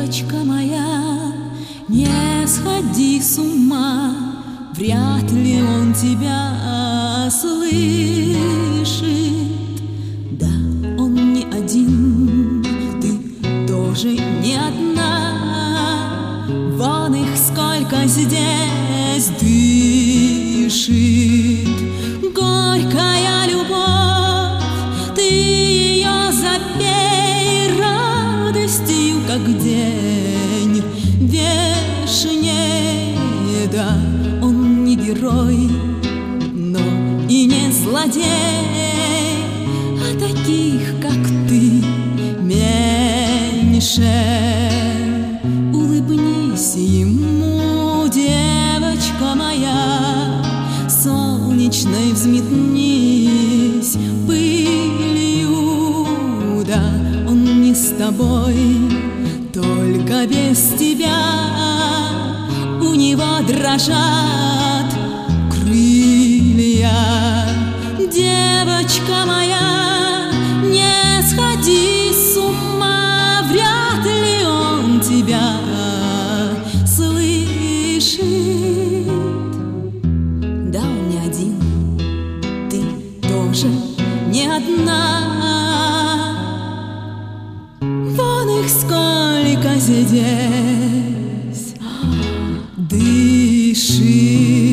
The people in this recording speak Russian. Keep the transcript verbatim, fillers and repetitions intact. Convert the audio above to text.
девочка моя, не сходи с ума, вряд ли он тебя слышит. Да, он не один, ты тоже не одна, вон их сколько здесь дышит. Горькая любовь, ты ее запей радостью, как день вечнее. Да, он не герой, но и не злодей, а таких, как ты, меньше. Улыбнись ему, девочка моя, солнечной взметнись пылью. Да, он не с тобой, только без тебя. У него дрожат крылья. Девочка моя, не сходи с ума, вряд ли он тебя слышит. Да, он не один, ты тоже не одна. Вон их сколько здесь дышит.